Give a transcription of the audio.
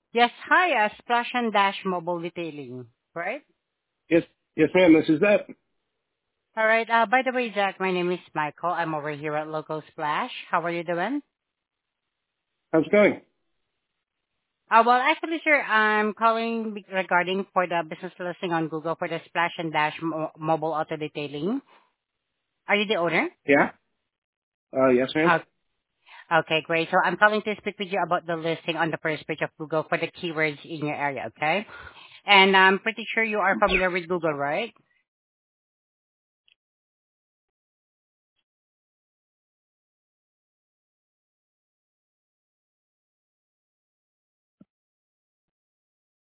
Yes, hi, Splash and Dash Mobile Retailing, right? Yes, yes, ma'am. This is that. All right. By the way, Jack, my name is Michael. I'm over here at Local Splash. How are you doing? How's it going? Well, actually, sir, I'm calling regarding for the business listing on Google for the Splash and Dash Mobile Auto Detailing. Are you the owner? Yeah. Yes, ma'am. Uh, okay, great. So I'm calling to speak with you about the listing on the first page of Google for the keywords in your area, okay? And I'm pretty sure you are familiar with Google, right?